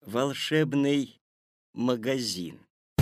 Волшебный магазин.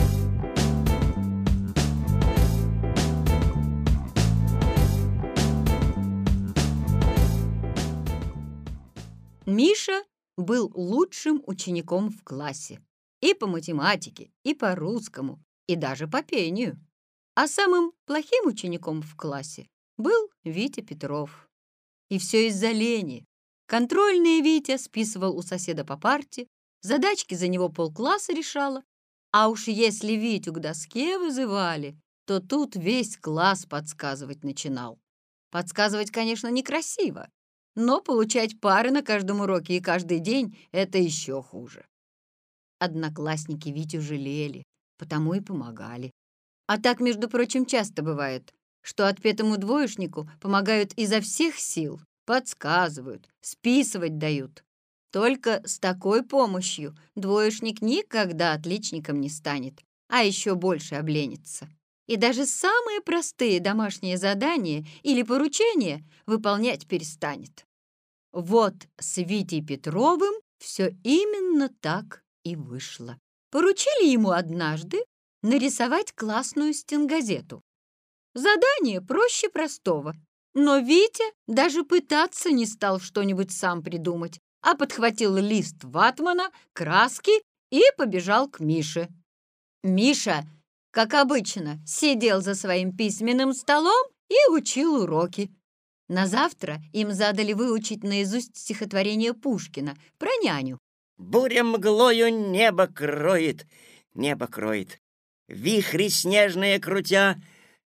Миша был лучшим учеником в классе и по математике, и по русскому, и даже по пению. А самым плохим учеником в классе был Витя Петров. И все из-за лени. Контрольные Витя списывал у соседа по парте, задачки за него полкласса решала, а уж если Витю к доске вызывали, то тут весь класс подсказывать начинал. Подсказывать, конечно, некрасиво, но получать пары на каждом уроке и каждый день — это еще хуже. Одноклассники Витю жалели, потому и помогали. А так, между прочим, часто бывает, что отпетому двоечнику помогают изо всех сил, подсказывают, списывать дают. Только с такой помощью двоечник никогда отличником не станет, а еще больше обленится. И даже самые простые домашние задания или поручения выполнять перестанет. Вот с Витей Петровым все именно так и вышло. Поручили ему однажды нарисовать классную стенгазету. Задание проще простого, но Витя даже пытаться не стал что-нибудь сам придумать, а подхватил лист ватмана, краски и побежал к Мише. Миша, как обычно, сидел за своим письменным столом и учил уроки. На завтра им задали выучить наизусть стихотворение Пушкина про няню. Буря мглою небо кроет, небо кроет. Вихри снежные крутя,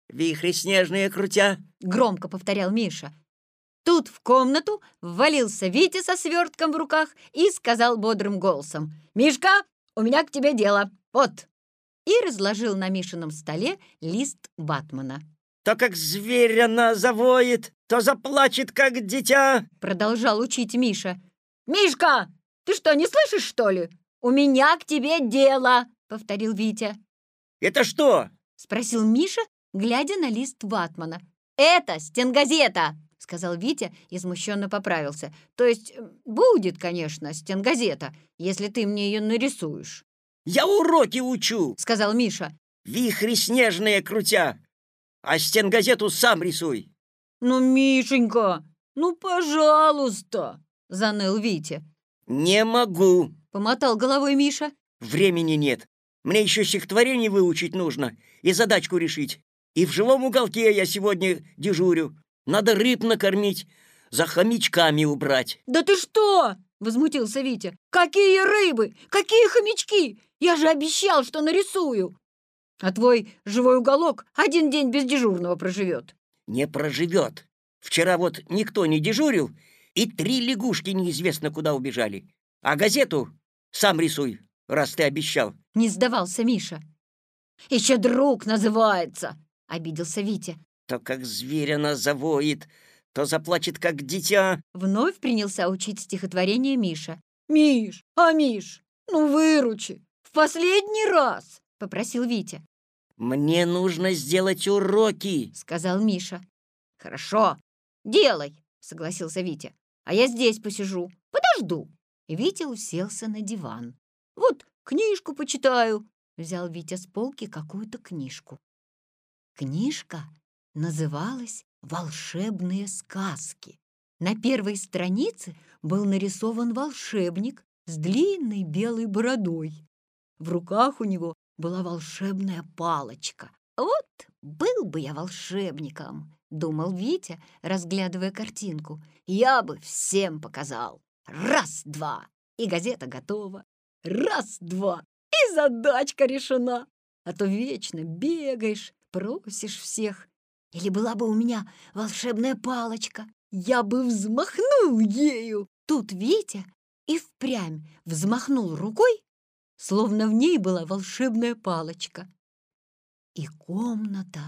Громко повторял Миша. Тут в комнату ввалился Витя со свертком в руках и сказал бодрым голосом: «Мишка, у меня к тебе дело, вот!» И разложил на Мишином столе лист ватмана. То как зверь она завоет, то заплачет, как дитя. Продолжал учить Миша. «Мишка, ты что, не слышишь, что ли? У меня к тебе дело!» Повторил Витя. Это что? Спросил Миша, глядя на лист ватмана. «Это стенгазета!» Сказал Витя и смущенно поправился. «То есть будет, конечно, стенгазета, если ты мне ее нарисуешь». Я уроки учу, сказал Миша. Вихри снежные крутя, а стенгазету сам рисуй. «Ну, Мишенька, ну, пожалуйста!» Заныл Витя. Не могу, помотал головой Миша. Времени нет. Мне еще стихотворение выучить нужно и задачку решить. И в жилом уголке я сегодня дежурю. Надо рыб накормить, за хомячками убрать. «Да ты что?» — возмутился Витя. «Какие рыбы? Какие хомячки? Я же обещал, что нарисую. А твой живой уголок один день без дежурного проживет». Не проживет. Вчера вот никто не дежурил, и 3 лягушки неизвестно куда убежали. А газету сам рисуй, раз ты обещал. Не сдавался Миша. «Еще друг называется», — обиделся Витя. То как зверь она завоет, то заплачет, как дитя. Вновь принялся учить стихотворение Миша. «Миш, Миш, ну выручи, в последний раз», — попросил Витя. «Мне нужно сделать уроки», — сказал Миша. «Хорошо, делай», — согласился Витя. «А я здесь посижу, подожду». И Витя уселся на диван. «Вот книжку почитаю», — взял Витя с полки какую-то книжку. Книжка называлась «Волшебные сказки». На первой странице был нарисован волшебник с длинной белой бородой. В руках у него была волшебная палочка. «Вот был бы я волшебником», — думал Витя, разглядывая картинку. «Я бы всем показал. Раз-два, и газета готова. Раз-два, и задачка решена. А то вечно бегаешь, просишь всех. Или была бы у меня волшебная палочка, я бы взмахнул ею». Тут Витя и впрямь взмахнул рукой, словно в ней была волшебная палочка. И комната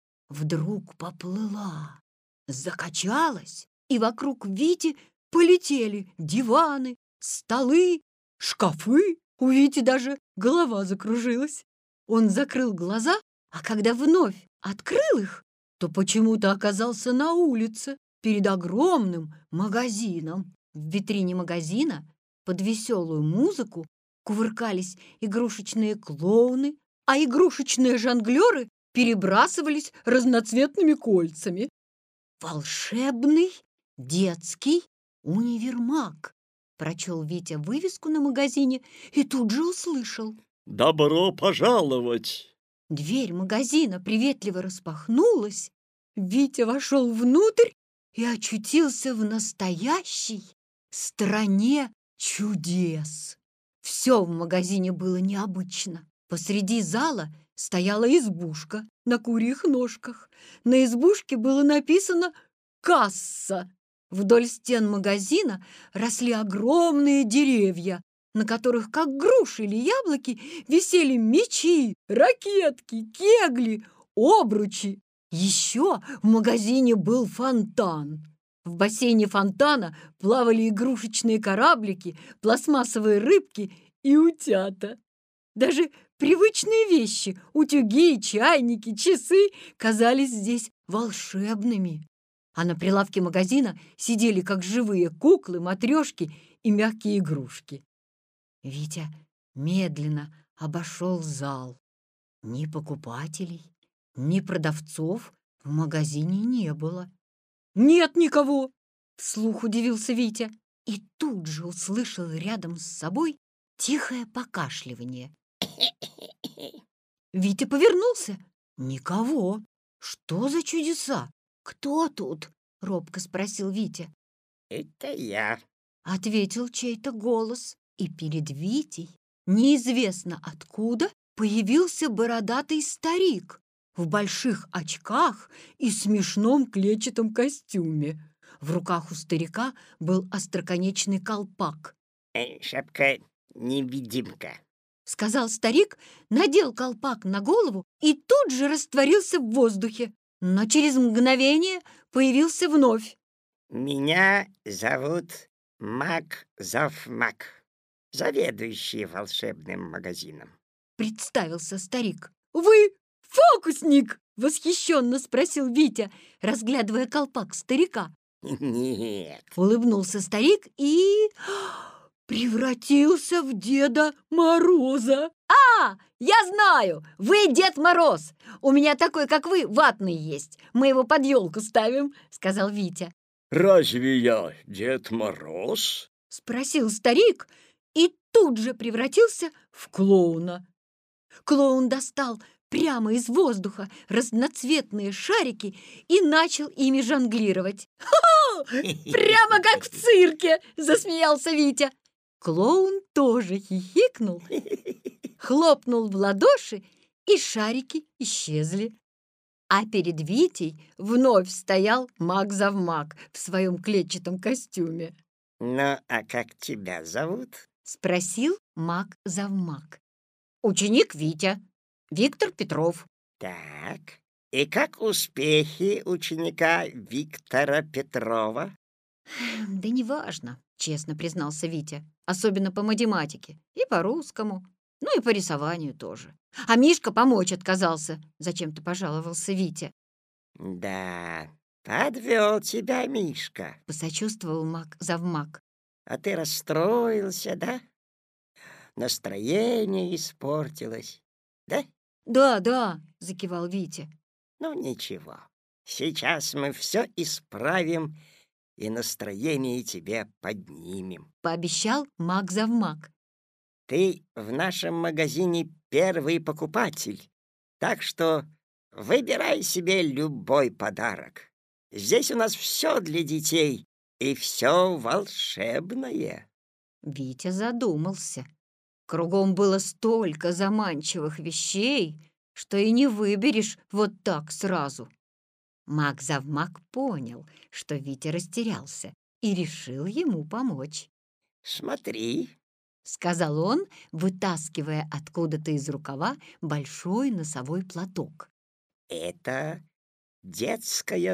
вдруг поплыла, закачалась, и вокруг Вити полетели диваны, столы, шкафы. У Вити даже голова закружилась. Он закрыл глаза, а когда вновь открыл их, то почему-то оказался на улице перед огромным магазином. В витрине магазина под веселую музыку Кувыркались игрушечные клоуны, а игрушечные жонглеры перебрасывались разноцветными кольцами. «Волшебный детский универмаг», прочел Витя вывеску на магазине и тут же услышал. «Добро пожаловать!» Дверь магазина приветливо распахнулась. Витя вошел внутрь и очутился в настоящей стране чудес. Все в магазине было необычно. Посреди зала стояла избушка на курьих ножках. На избушке было написано «Касса». Вдоль стен магазина росли огромные деревья, на которых, как груши или яблоки, висели мечи, ракетки, кегли, обручи. Еще в магазине был фонтан. В бассейне фонтана плавали игрушечные кораблики, пластмассовые рыбки и утята. Даже привычные вещи, утюги, чайники, часы, казались здесь волшебными. А на прилавке магазина сидели как живые куклы, матрешки и мягкие игрушки. Витя медленно обошел зал. Ни покупателей, ни продавцов в магазине не было. «Нет никого!» — вслух удивился Витя. И тут же услышал рядом с собой тихое покашливание. Витя повернулся. Никого. Что за чудеса? Кто тут? Робко спросил Витя. «Это я». Ответил чей-то голос. И перед Витей, неизвестно откуда, появился бородатый старик в больших очках и смешном клетчатом костюме. В руках у старика был остроконечный колпак. «Шапка-невидимка», — сказал старик, надел колпак на голову и тут же растворился в воздухе, но через мгновение появился вновь. «Меня зовут Мак Завмак, заведующий волшебным магазином». Представился старик. «Вы фокусник?» — восхищенно спросил Витя, разглядывая колпак старика. «Нет». Улыбнулся старик и превратился в Деда Мороза. «А, я знаю! Вы Дед Мороз! У меня такой, как вы, ватный есть. Мы его под елку ставим», — сказал Витя. «Разве я Дед Мороз?» — спросил старик и тут же превратился в клоуна. Клоун достал прямо из воздуха разноцветные шарики и начал ими жонглировать. «Ха-ха! Прямо как в цирке!» — засмеялся Витя. Клоун тоже хихикнул, хлопнул в ладоши, и шарики исчезли. А перед Витей вновь стоял Мак-Завмак в своем клетчатом костюме. «Ну, а как тебя зовут?» — спросил Мак-Завмак. «Ученик Витя, Виктор Петров». «Так, и как успехи ученика Виктора Петрова?» «Да неважно», — честно признался Витя. «Особенно по математике и по русскому, ну и по рисованию тоже. А Мишка помочь отказался», — зачем-то пожаловался Витя. «Да, подвел тебя Мишка. — посочувствовал Мак-Завмак. А ты расстроился, да? Настроение испортилось, да?» «Да, — закивал Витя. «Ну, ничего, сейчас мы все исправим и настроение тебе поднимем. — пообещал Мак-Завмак. Ты в нашем магазине первый покупатель, так что выбирай себе любой подарок. Здесь у нас все для детей и все волшебное». Витя задумался. Кругом было столько заманчивых вещей, что и не выберешь вот так сразу. Мак-Завмак понял, что Витя растерялся, и решил ему помочь. «Смотри», — сказал он, вытаскивая откуда-то из рукава большой носовой платок. «это детская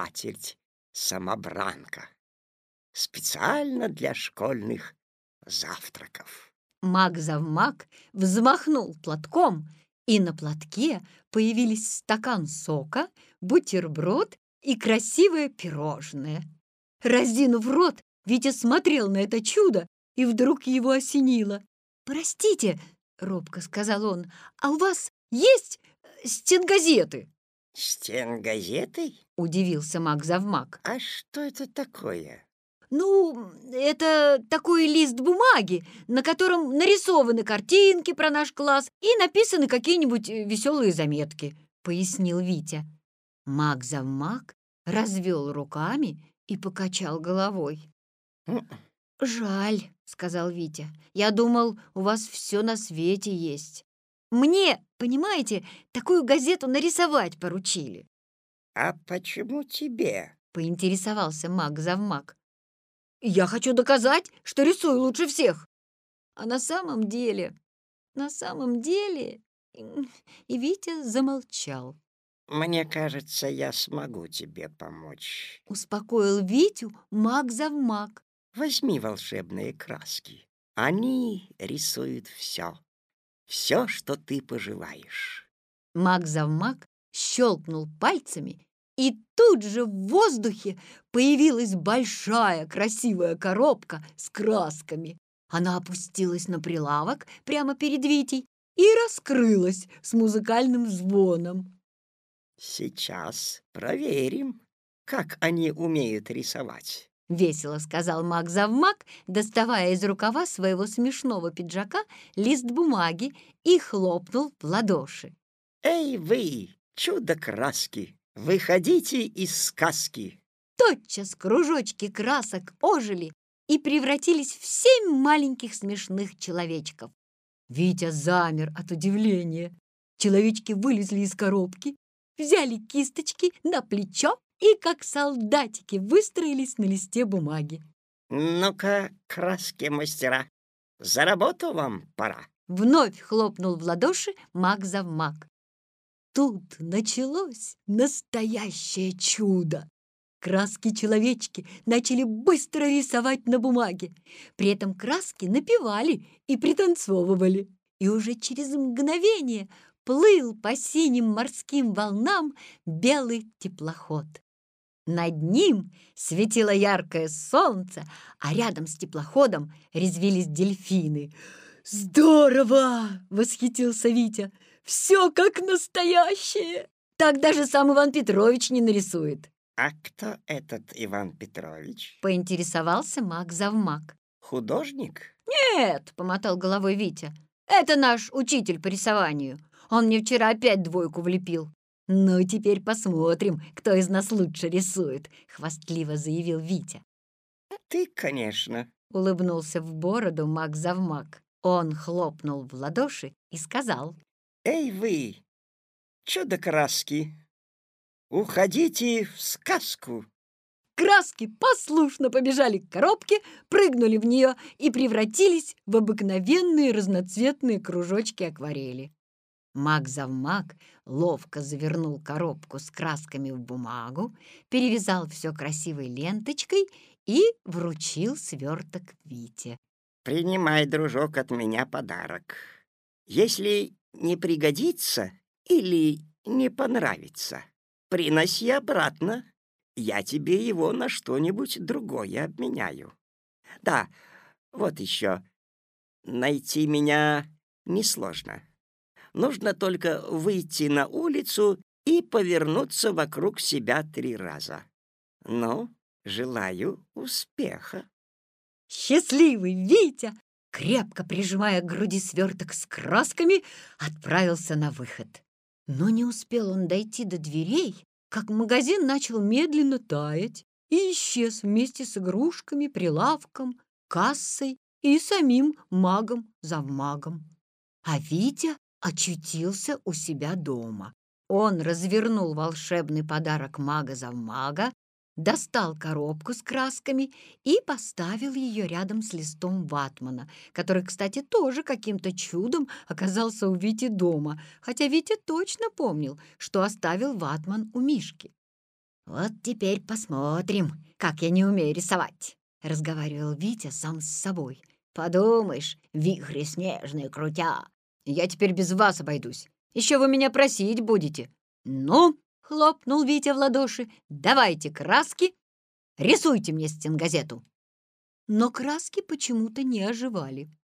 скатерть-самобранка, специально для школьных завтраков». Мак-Завмак взмахнул платком, и на платке появились стакан сока, бутерброд и красивое пирожное. Разинув рот, Витя смотрел на это чудо, и вдруг его осенило. «Простите», — робко сказал он, «а у вас есть стенгазеты?» Стенгазетой? — удивился маг-завмаг. А что это такое? «Ну, это такой лист бумаги, на котором нарисованы картинки про наш класс и написаны какие-нибудь веселые заметки», — пояснил Витя. Маг-завмаг развел руками и покачал головой. М, «Жаль», — сказал Витя. «Я думал, у вас все на свете есть. Мне, понимаете, такую газету нарисовать поручили», А почему тебе? — поинтересовался маг-завмаг. «Я хочу доказать, что рисую лучше всех. А на самом деле...» И Витя замолчал. Мне кажется, я смогу тебе помочь. Успокоил Витю маг-завмаг. Возьми волшебные краски. Они рисуют все. Все, что ты пожелаешь. Маг-завмаг щелкнул пальцами, и тут же в воздухе появилась большая красивая коробка с красками. Она опустилась на прилавок прямо перед Витей и раскрылась с музыкальным звоном. Сейчас проверим, как они умеют рисовать. — весело сказал маг-завмаг, доставая из рукава своего смешного пиджака лист бумаги и хлопнул в ладоши. Эй вы, чудо-краски, выходите из сказки. Тотчас кружочки красок ожили и превратились в 7 маленьких смешных человечков. Витя замер от удивления. Человечки вылезли из коробки, взяли кисточки на плечо и, как солдатики, выстроились на листе бумаги. Ну-ка, краски-мастера, за работу вам пора. Вновь хлопнул в ладоши маг-завмаг. Тут началось настоящее чудо. Краски-человечки начали быстро рисовать на бумаге. При этом краски напевали и пританцовывали. И уже через мгновение плыл по синим морским волнам белый теплоход. Над ним светило яркое солнце, а рядом с теплоходом резвились дельфины. «Здорово!» — восхитился Витя. «Все как настоящее! Так даже сам Иван Петрович не нарисует!» А кто этот Иван Петрович? Поинтересовался маг-завмаг. Художник? «Нет!» — помотал головой Витя. «Это наш учитель по рисованию. Он мне вчера опять 2 влепил». «Ну, теперь посмотрим, кто из нас лучше рисует», — хвастливо заявил Витя. Ты, конечно. Улыбнулся в бороду маг-завмаг. Он хлопнул в ладоши и сказал: Эй вы, чудо-краски, уходите в сказку. краски послушно побежали к коробке, прыгнули в нее и превратились в обыкновенные разноцветные кружочки акварели. Маг-завмаг ловко завернул коробку с красками в бумагу, перевязал все красивой ленточкой и вручил сверток Вите. Принимай, дружок, от меня подарок. Если не пригодится или не понравится, приноси обратно. Я тебе его на что-нибудь другое обменяю. Да, вот еще. Найти меня несложно. Нужно только выйти на улицу и повернуться вокруг себя 3 раза. Ну, желаю успеха. Счастливый Витя, крепко прижимая к груди сверток с красками, отправился на выход. Но не успел он дойти до дверей, как магазин начал медленно таять и исчез вместе с игрушками, прилавком, кассой и самим магом-завмагом. А Витя очутился у себя дома. Он развернул волшебный подарок мага-завмага, достал коробку с красками и поставил ее рядом с листом ватмана, который, кстати, тоже каким-то чудом оказался у Вити дома, хотя Витя точно помнил, что оставил ватман у Мишки. «Вот теперь посмотрим, как я не умею рисовать», — разговаривал Витя сам с собой. «Подумаешь, вихри снежные крутя, я теперь без вас обойдусь. Еще вы меня просить будете. Ну, — хлопнул Витя в ладоши, — давайте краски, рисуйте мне стенгазету». Но краски почему-то не оживали.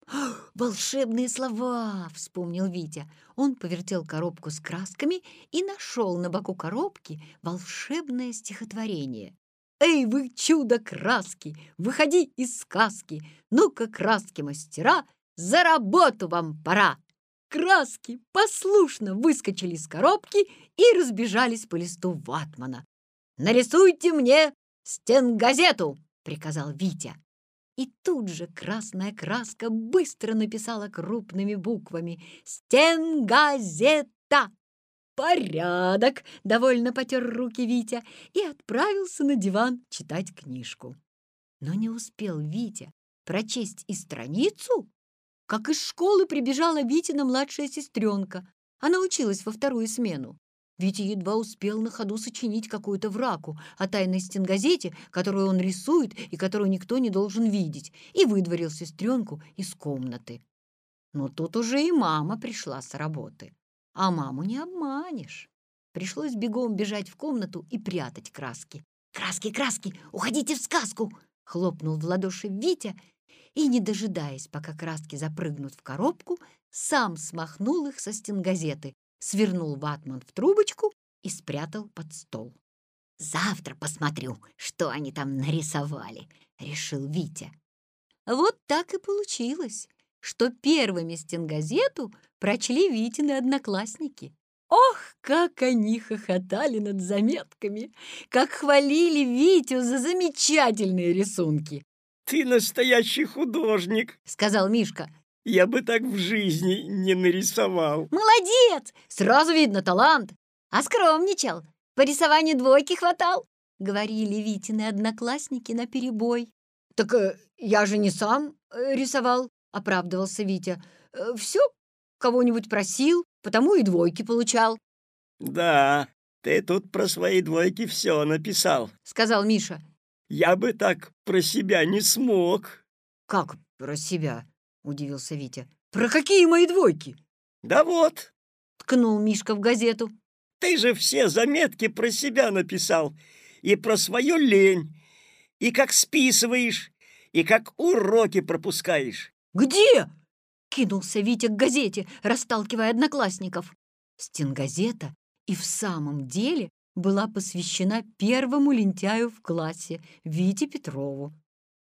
«Волшебные слова!» — вспомнил Витя. Он повертел коробку с красками и нашел на боку коробки волшебное стихотворение. «Эй, вы чудо-краски! Выходи из сказки! Ну-ка, краски-мастера, за работу вам пора!» Краски послушно выскочили из коробки и разбежались по листу ватмана. «Нарисуйте мне стенгазету!» — приказал Витя. И тут же красная краска быстро написала крупными буквами «Стенгазета». «Порядок!» — довольно потер руки Витя и отправился на диван читать книжку. Но не успел Витя прочесть и страницу, как из школы прибежала Витина младшая сестренка. Она училась во вторую смену. Витя едва успел на ходу сочинить какую-то враку о тайной стенгазете, которую он рисует и которую никто не должен видеть, и выдворил сестренку из комнаты. Но тут уже и мама пришла с работы. А маму не обманешь. Пришлось бегом бежать в комнату и прятать краски. «Краски, краски, уходите в сказку!» — хлопнул в ладоши Витя и, не дожидаясь, пока краски запрыгнут в коробку, сам смахнул их со стенгазеты, свернул ватман в трубочку и спрятал под стол. «Завтра посмотрю, что они там нарисовали», — решил Витя. Вот так и получилось, что первыми стенгазету прочли Витины одноклассники. Ох, как они хохотали над заметками, как хвалили Витю за замечательные рисунки. «Ты настоящий художник», — сказал Мишка. «Я бы так в жизни не нарисовал». «Молодец! Сразу видно талант. А скромничал. По рисованию двойки хватал», — говорили Витины одноклассники наперебой. «Так я же не сам рисовал», — оправдывался Витя. «Все кого-нибудь просил, потому и двойки получал». «Да, ты тут про свои двойки все написал», — сказал Миша. «Я бы так про себя не смог». «Как про себя?» — удивился Витя. «Про какие мои двойки?» «Да вот, — ткнул Мишка в газету. ты же все заметки про себя написал, и про свою лень, и как списываешь, и как уроки пропускаешь». «Где?» — кинулся Витя к газете, расталкивая одноклассников. Стенгазета и в самом деле была посвящена первому лентяю в классе, Вите Петрову.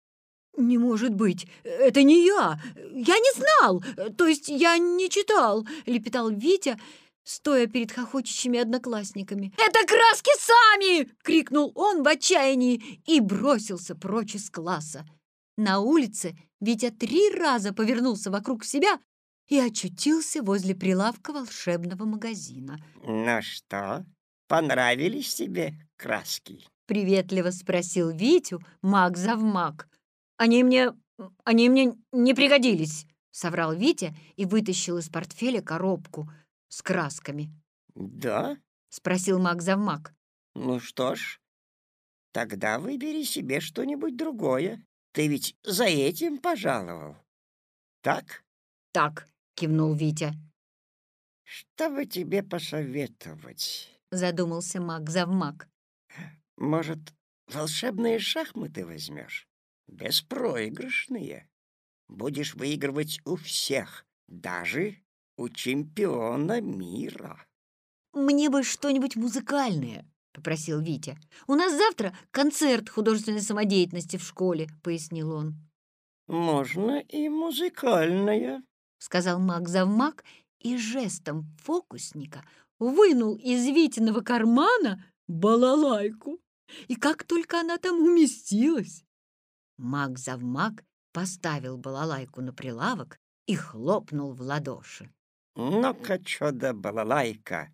«Не может быть! Это не я! Я не знал! То есть я не читал!» — лепетал Витя, стоя перед хохочущими одноклассниками. «Это краски сами!» — крикнул он в отчаянии и бросился прочь из класса. На улице Витя 3 раза повернулся вокруг себя и очутился возле прилавка волшебного магазина. «Ну что, понравились тебе краски?» — приветливо спросил Витю маг-завмаг. «Они мне не пригодились», — соврал Витя и вытащил из портфеля коробку с красками. «Да? — спросил маг-завмаг. Ну что ж, тогда выбери себе что-нибудь другое. Ты ведь за этим пожаловал, так?» «Так», — кивнул Витя. «Что бы тебе посоветовать?» — задумался маг-завмаг. «Может, волшебные шахматы возьмешь? Беспроигрышные. Будешь выигрывать у всех, даже у чемпиона мира». «Мне бы что-нибудь музыкальное», — попросил Витя. «У нас завтра концерт художественной самодеятельности в школе», — пояснил он. «Можно и музыкальное», — сказал маг-завмаг и жестом фокусника вынул из Витиного кармана балалайку. И как только она там уместилась! Маг-завмаг поставил балалайку на прилавок и хлопнул в ладоши. «Ну-ка, чудо-балалайка,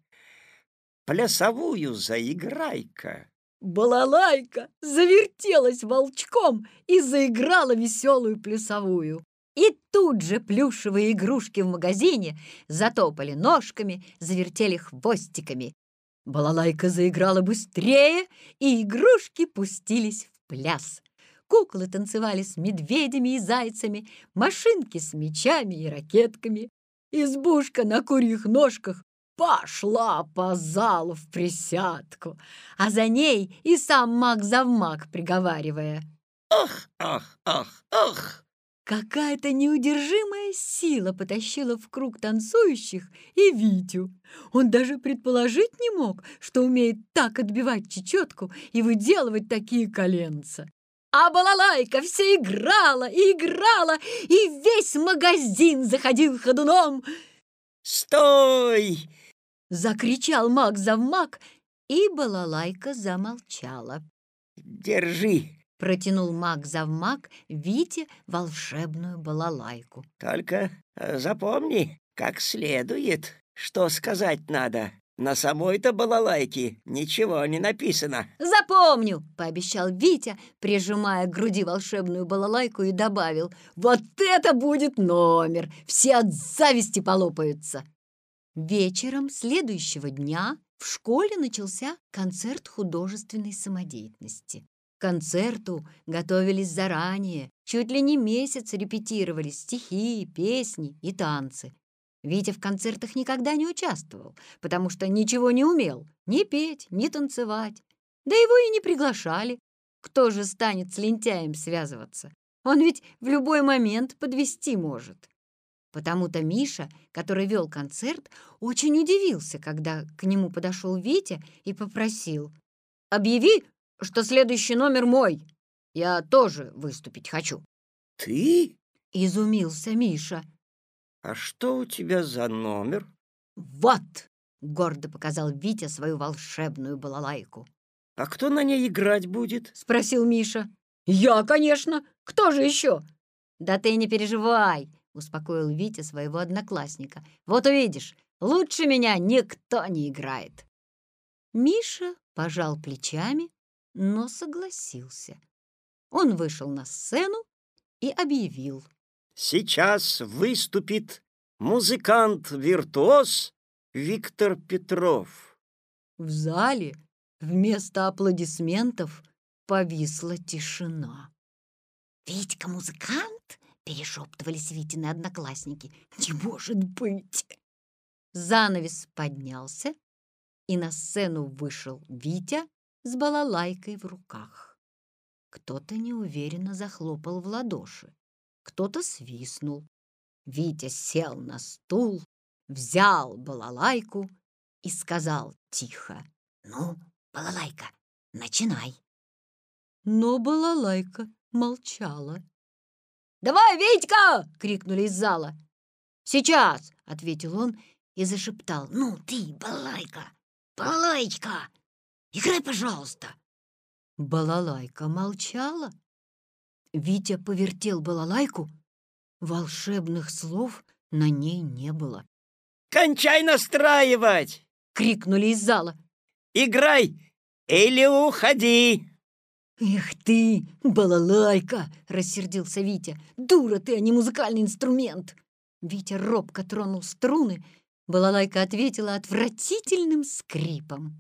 плясовую заиграй-ка». Балалайка завертелась волчком и заиграла веселую плясовую. И тут же плюшевые игрушки в магазине затопали ножками, завертели хвостиками. Балалайка заиграла быстрее, и игрушки пустились в пляс. Куклы танцевали с медведями и зайцами, машинки с мечами и ракетками. Избушка на курьих ножках пошла по залу в присядку, а за ней и сам маг-завмаг, приговаривая: «Ох, ох, ох, ох! Какая-то неудержимая сила потащила в круг танцующих и Витю. Он даже предположить не мог, что умеет так отбивать чечетку и выделывать такие коленца. А балалайка все играла и играла, и весь магазин заходил ходуном. Стой! Закричал маг-завмаг, и балалайка замолчала. Держи. Протянул маг-завмаг Вите волшебную балалайку. Только запомни, как следует, что сказать надо. На самой-то балалайке ничего не написано. «Запомню!» — пообещал Витя, прижимая к груди волшебную балалайку, и добавил: «Вот это будет номер! Все от зависти полопаются!» Вечером следующего дня в школе начался концерт художественной самодеятельности. К концерту готовились заранее, чуть ли не месяц репетировали стихи, песни и танцы. Витя в концертах никогда не участвовал, потому что ничего не умел ни петь, ни танцевать. Да его и не приглашали. Кто же станет с лентяем связываться? Он ведь в любой момент подвести может. Потому-то Миша, который вел концерт, очень удивился, когда к нему подошел Витя и попросил: «Объяви, что следующий номер мой. Я тоже выступить хочу». Ты? Изумился Миша. А что у тебя за номер? «Вот!» — гордо показал Витя свою волшебную балалайку. А кто на ней играть будет? — спросил Миша. «Я, конечно! Кто же еще?» «Да ты не переживай!» — успокоил Витя своего одноклассника. «Вот увидишь, лучше меня никто не играет!» Миша пожал плечами, но согласился. Он вышел на сцену и объявил: Сейчас выступит музыкант-виртуоз Виктор Петров. В зале вместо аплодисментов повисла тишина. «Витька музыкант?» — перешептывались Витины одноклассники. «Не может быть!» Занавес поднялся, и на сцену вышел Витя с балалайкой в руках. Кто-то неуверенно захлопал в ладоши, кто-то свистнул. Витя сел на стул, взял балалайку и сказал тихо: «Ну, балалайка, начинай». Но балалайка молчала. «Давай, Витька!» — крикнули из зала. «Сейчас!» — ответил он и зашептал: «Ну ты, балалайка, балалайка, играй, пожалуйста». Балалайка молчала. Витя повертел балалайку. Волшебных слов на ней не было. «Кончай настраивать! — крикнули из зала. Играй или уходи!» «Эх ты, балалайка!» — рассердился Витя. «Дура ты, а не музыкальный инструмент!» Витя робко тронул струны. Балалайка ответила отвратительным скрипом.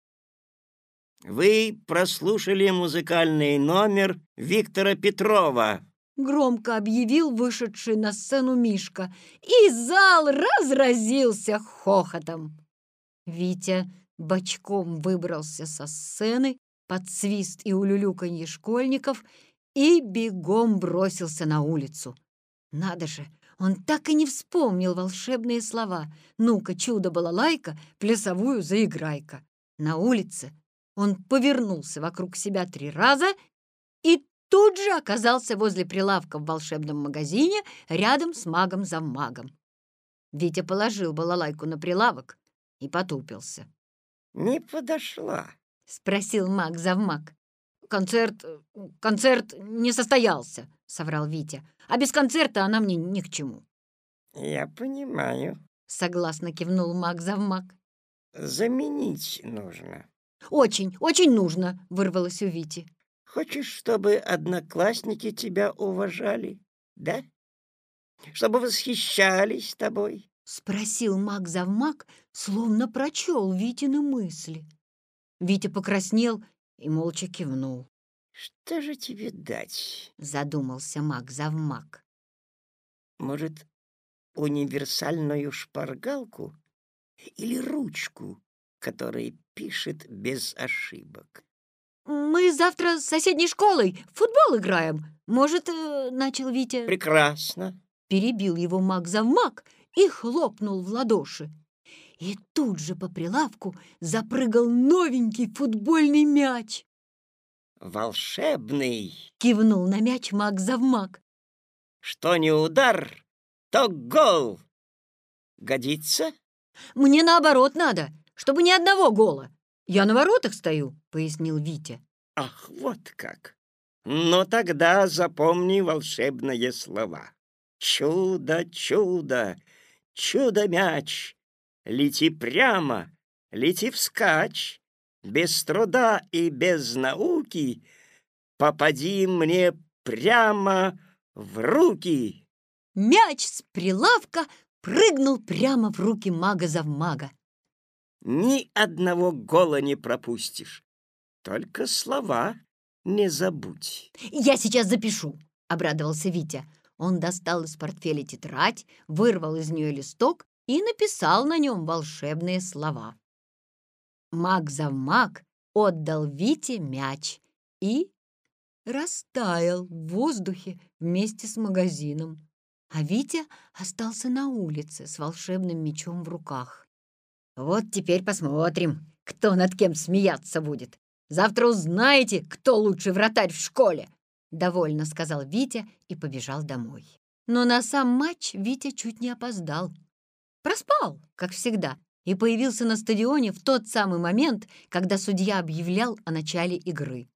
Вы прослушали музыкальный номер Виктора Петрова. Громко объявил вышедший на сцену Мишка, и зал разразился хохотом. Витя бочком выбрался со сцены под свист и улюлюканье школьников и бегом бросился на улицу. Надо же, он так и не вспомнил волшебные слова: «Ну-ка, чудо-балалайка, плясовую заиграй-ка». На улице он повернулся вокруг себя 3 раза и тут же оказался возле прилавка в волшебном магазине рядом с магом-завмагом. Витя положил балалайку на прилавок и потупился. Не подошла. — спросил маг-завмаг. «Концерт не состоялся», — соврал Витя. «А без концерта она мне ни к чему». Я понимаю. — согласно кивнул маг-завмаг. Заменить нужно. «Очень, очень нужно», — вырвалось у Вити. Хочешь, чтобы одноклассники тебя уважали, да? Чтобы восхищались тобой? — спросил маг-завмаг, словно прочел Витины мысли. Витя покраснел и молча кивнул. Что же тебе дать? — задумался маг-завмаг. Может, универсальную шпаргалку или ручку, которая пишет без ошибок? Мы завтра с соседней школой в футбол играем. Может, начал Витя. Прекрасно. Перебил его маг-завмаг и хлопнул в ладоши. И тут же по прилавку запрыгал новенький футбольный мяч. Волшебный. Кивнул на мяч маг-завмаг. Что не удар, то гол. Годится? Мне наоборот надо, чтобы ни одного гола. Я на воротах стою, пояснил Витя. Ах, вот как. Но тогда запомни волшебные слова. Чудо, чудо, чудо-мяч. Лети прямо, лети вскачь. Без труда и без науки попади мне прямо в руки. Мяч с прилавка прыгнул прямо в руки мага-завмага. Ни одного гола не пропустишь. Только слова не забудь. Я сейчас запишу, обрадовался Витя. Он достал из портфеля тетрадь, вырвал из нее листок и написал на нем волшебные слова. Маг-завмаг отдал Вите мяч и растаял в воздухе вместе с магазином. А Витя остался на улице с волшебным мячом в руках. Вот теперь посмотрим, кто над кем смеяться будет. Завтра узнаете, кто лучший вратарь в школе, довольно сказал Витя и побежал домой. Но на сам матч Витя чуть не опоздал. Проспал, как всегда, и появился на стадионе в тот самый момент, когда судья объявлял о начале игры.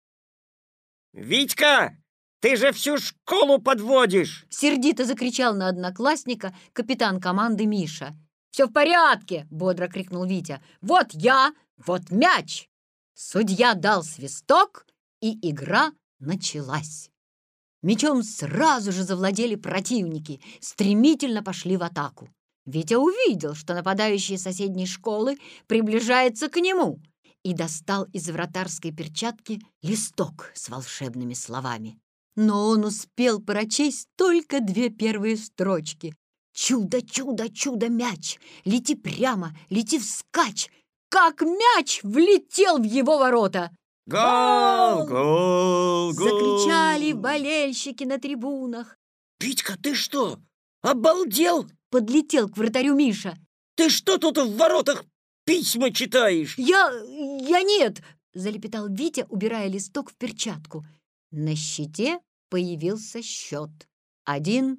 «Витька, ты же всю школу подводишь!» Сердито закричал на одноклассника капитан команды Миша. «Все в порядке!» — бодро крикнул Витя. «Вот я, вот мяч!» Судья дал свисток, и игра началась. Мячом сразу же завладели противники, стремительно пошли в атаку. Витя увидел, что нападающий соседней школы приближается к нему, и достал из вратарской перчатки листок с волшебными словами. Но он успел прочесть только 2 первые строчки. «Чудо, чудо, чудо, мяч! Лети прямо, лети вскачь!» Как мяч влетел в его ворота! Гол! Гол! Гол! Закричали болельщики на трибунах. «Витька, ты что, обалдел? Подлетел к вратарю Миша. Ты что тут в воротах письма читаешь?» Я нет!» — залепетал Витя, убирая листок в перчатку. На щите появился счет 1-0.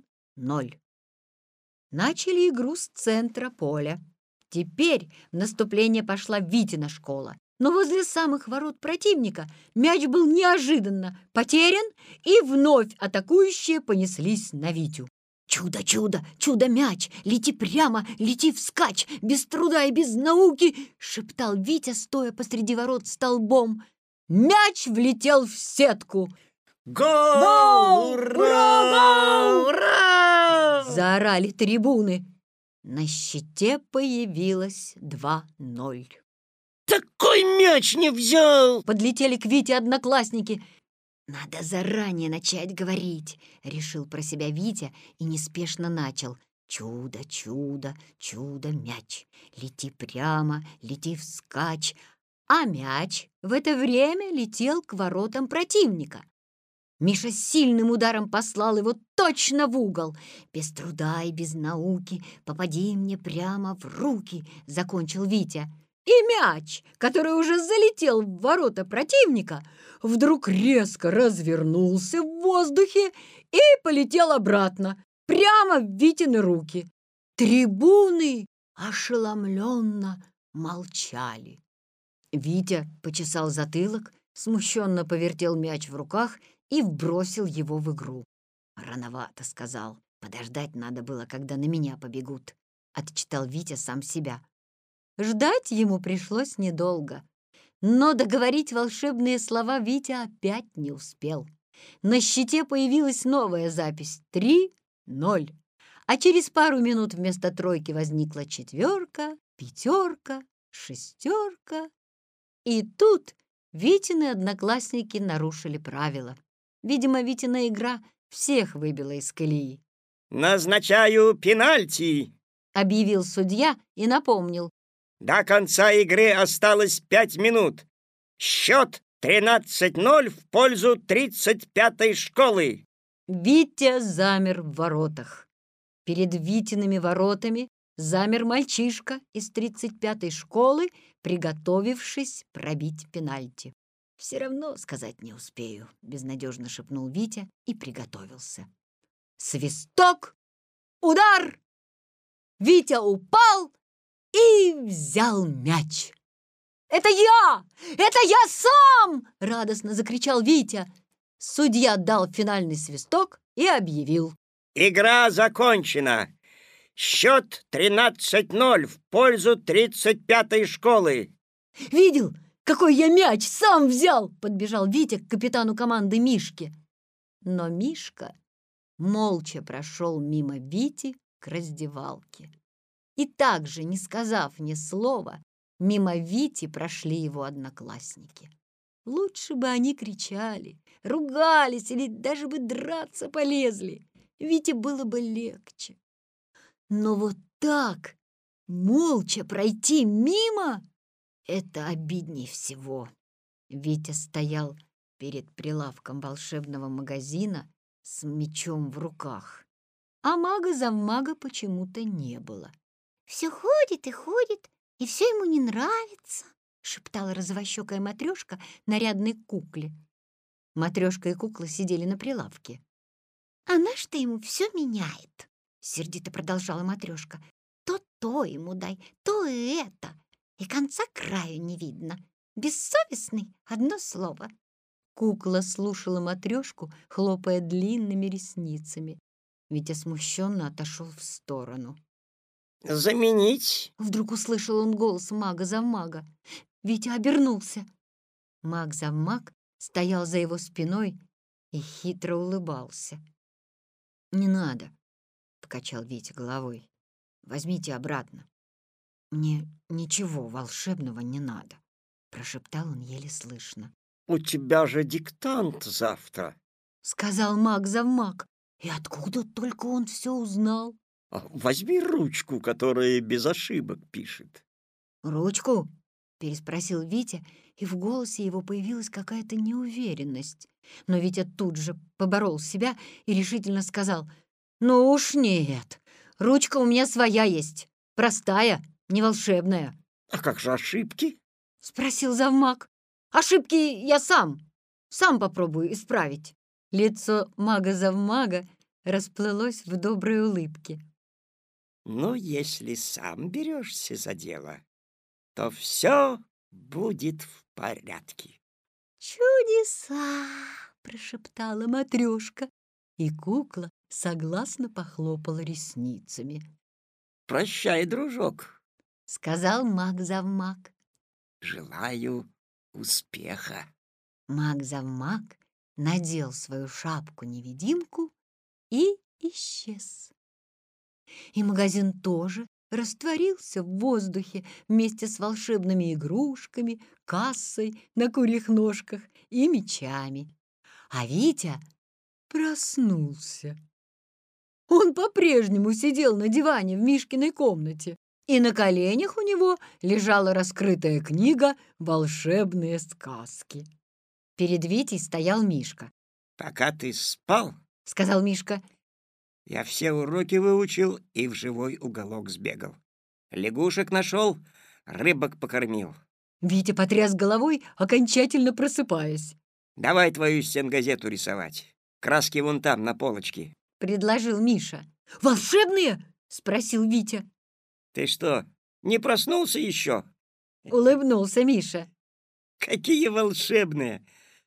Начали игру с центра поля. Теперь в наступление пошла Витина школа. Но возле самых ворот противника мяч был неожиданно потерян, и вновь атакующие понеслись на Витю. «Чудо, чудо, чудо-мяч! Лети прямо, лети вскачь! Без труда и без науки!» — шептал Витя, стоя посреди ворот столбом. Мяч влетел в сетку. Гол! Гол! Ура! Ура! Гол! Ура! Заорали трибуны. На щите появилось 2-0. Такой мяч не взял! Подлетели к Вите одноклассники. «Надо заранее начать говорить», — решил про себя Витя и неспешно начал. «Чудо, чудо, чудо-мяч! Лети прямо, лети вскачь!» А мяч в это время летел к воротам противника. Миша сильным ударом послал его точно в угол. «Без труда и без науки попади мне прямо в руки», — закончил Витя. И мяч, который уже залетел в ворота противника, вдруг резко развернулся в воздухе и полетел обратно, прямо в Витины руки. Трибуны ошеломленно молчали. Витя почесал затылок, смущенно повертел мяч в руках и вбросил его в игру. «Рановато», — сказал. «Подождать надо было, когда на меня побегут», — отчитал Витя сам себя. Ждать ему пришлось недолго. Но договорить волшебные слова Витя опять не успел. На щите появилась новая запись — 3-0. А через пару минут вместо тройки возникла 4, 5, 6. И тут Витины одноклассники нарушили правила. Видимо, Витина игра всех выбила из колеи. «Назначаю пенальти!» — объявил судья и напомнил. До конца игры осталось 5 минут. Счет 13:0 в пользу 35-й школы. Витя замер в воротах. Перед Витиными воротами замер мальчишка из 35-й школы, приготовившись пробить пенальти. «Все равно сказать не успею», — безнадежно шепнул Витя и приготовился. Свисток! Удар! Витя упал и взял мяч. «Это я! Это я сам!» — радостно закричал Витя. Судья дал финальный свисток и объявил: Игра закончена. Счет 13:0 в пользу 35-й школы. «Видел, какой я мяч сам взял!» — подбежал Витя к капитану команды Мишке. Но Мишка молча прошел мимо Вити к раздевалке. И также, не сказав ни слова, мимо Вити прошли его одноклассники. Лучше бы они кричали, ругались или даже бы драться полезли. Вите было бы легче. Но вот так, молча пройти мимо — это обидней всего. Витя стоял перед прилавком волшебного магазина с мечом в руках, а мага-завмага почему-то не было. «Все ходит и ходит, и все ему не нравится», — шептала розовощекая Матрешка нарядной кукле. Матрешка и кукла сидели на прилавке. «А наш-то ему все меняет», — сердито продолжала Матрешка. «То ему дай, то и это, и конца краю не видно. Бессовестный — одно слово». Кукла слушала Матрешку, хлопая длинными ресницами. Витя смущенно отошел в сторону. «Заменить?» Вдруг услышал он голос мага-завмага. Витя обернулся. Маг-завмаг стоял за его спиной и хитро улыбался. «Не надо», — покачал Витя головой. «Возьмите обратно. Мне ничего волшебного не надо», — прошептал он еле слышно. «У тебя же диктант завтра», — сказал маг-завмаг. И откуда только он все узнал? «Возьми ручку, которая без ошибок пишет». «Ручку?» — переспросил Витя, и в голосе его появилась какая-то неуверенность. Но Витя тут же поборол себя и решительно сказал: «Ну уж нет, ручка у меня своя есть, простая, не волшебная». «А как же ошибки?» — спросил завмаг. «Ошибки я сам попробую исправить». Лицо мага-завмага расплылось в доброй улыбке. «Ну, если сам берешься за дело, то все будет в порядке». «Чудеса!» — прошептала Матрешка, и кукла согласно похлопала ресницами. «Прощай, дружок», — сказал маг-завмаг. «желаю успеха». Маг-завмаг надел свою шапку-невидимку и исчез. И магазин тоже растворился в воздухе вместе с волшебными игрушками, кассой на курьих ножках и мечами. А Витя проснулся. Он по-прежнему сидел на диване в Мишкиной комнате, и на коленях у него лежала раскрытая книга «Волшебные сказки». Перед Витей стоял Мишка. «Пока ты спал, — сказал Мишка, — я все уроки выучил и в живой уголок сбегал. Лягушек нашел, рыбок покормил. Витя потряс головой, окончательно просыпаясь. Давай твою стенгазету рисовать. Краски вон там, на полочке». — предложил Миша. «Волшебные?» — спросил Витя. «Ты что, не проснулся еще?» — улыбнулся Миша. «Какие волшебные!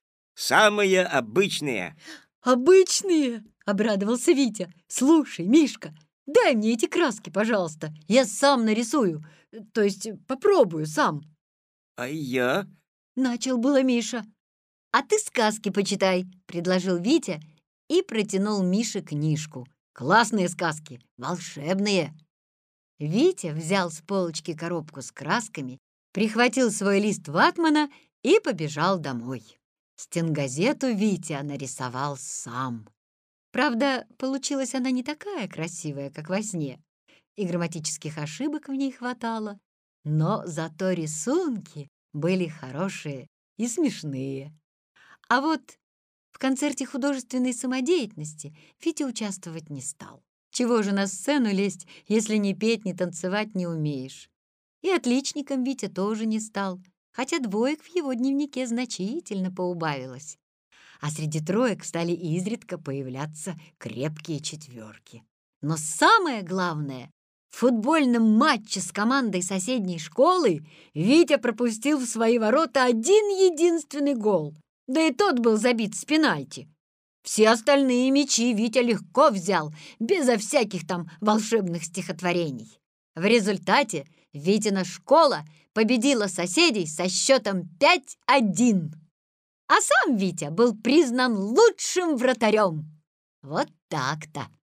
Самые обычные!» «Обычные!» — обрадовался Витя. «Слушай, Мишка, дай мне эти краски, пожалуйста. Я сам нарисую, то есть попробую сам». «А я?» — начал было Миша. «А ты сказки почитай», — предложил Витя и протянул Мише книжку. «Классные сказки, волшебные». Витя взял с полочки коробку с красками, прихватил свой лист ватмана и побежал домой. Стенгазету Витя нарисовал сам. Правда, получилась она не такая красивая, как во сне, и грамматических ошибок в ней хватало, но зато рисунки были хорошие и смешные. А вот в концерте художественной самодеятельности Витя участвовать не стал. Чего же на сцену лезть, если ни петь, ни танцевать не умеешь? И отличником Витя тоже не стал, хотя двоек в его дневнике значительно поубавилось. А среди троек стали изредка появляться крепкие четверки. Но самое главное, в футбольном матче с командой соседней школы Витя пропустил в свои ворота один единственный гол, да и тот был забит с пенальти. Все остальные мячи Витя легко взял, безо всяких там волшебных стихотворений. В результате Витина школа победила соседей со счетом 5-1. А сам Витя был признан лучшим вратарем. Вот так-то.